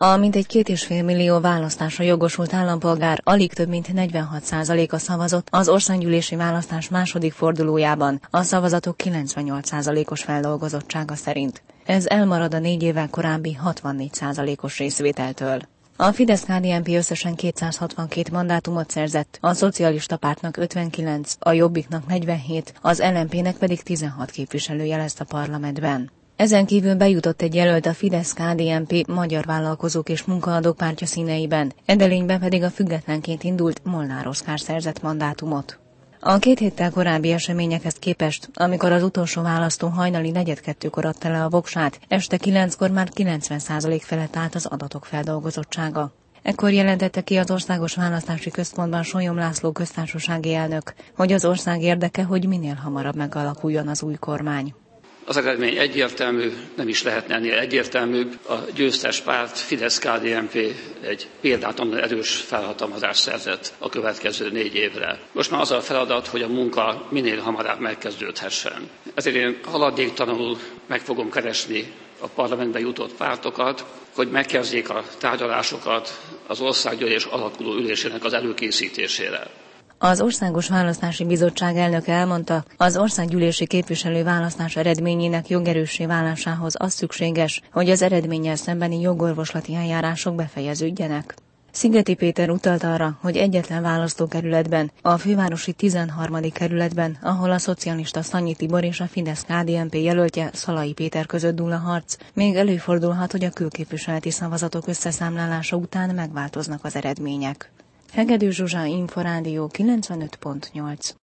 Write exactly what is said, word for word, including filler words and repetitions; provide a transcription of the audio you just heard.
A mintegy két és fél millió választásra jogosult állampolgár alig több mint negyvenhat százaléka szavazott az országgyűlési választás második fordulójában, a szavazatok kilencvennyolc százalékos feldolgozottsága szerint. Ez elmarad a négy évvel korábbi hatvannégy százalékos részvételtől. A Fidesz-ká dé en pé összesen kétszázhatvankét mandátumot szerzett, a Szocialista Pártnak ötvenkilenc, a Jobbiknak negyvenhét, az el em pének pedig tizenhat képviselője lesz a parlamentben. Ezen kívül bejutott egy jelölt a Fidesz-ká dé en pé Magyar Vállalkozók és Munkaadók Pártja színeiben, Edelényben pedig a függetlenként indult Molnár Oszkár szerzett mandátumot. A két héttel korábbi eseményekhez képest, amikor az utolsó választó hajnali negyedkettőkor adta le a voksát, este kilenckor már kilencven százalék felett állt az adatok feldolgozottsága. Ekkor jelentette ki az Országos Választási Központban Sólyom László köztársasági elnök, hogy az ország érdeke, hogy minél hamarabb megalakuljon az új kormány. Az eredmény egyértelmű, nem is lehetne ennél egyértelműbb. A győztes párt, Fidesz-ká dé en pé egy példátlanul erős felhatalmazást szerzett a következő négy évre. Most már az a feladat, hogy a munka minél hamarabb megkezdődhessen. Ezért én haladéktalanul meg fogom keresni a parlamentbe jutott pártokat, hogy megkezdjék a tárgyalásokat az országgyűlés alakuló ülésének az előkészítésére. Az Országos Választási Bizottság elnöke elmondta, az országgyűlési képviselő választás eredményének jogerőssé válásához az szükséges, hogy az eredménnyel szembeni jogorvoslati eljárások befejeződjenek. Szigeti Péter utalt arra, hogy egyetlen választókerületben, a fővárosi tizenharmadik kerületben, ahol a szocialista Szanyi Tibor és a Fidesz-ká dé en pé jelöltje Szalai Péter között dúl a harc, még előfordulhat, hogy a külképviseleti szavazatok összeszámlálása után megváltoznak az eredmények. Hegedű Zsuzsa, Inforádió kilencvenöt pont nyolc.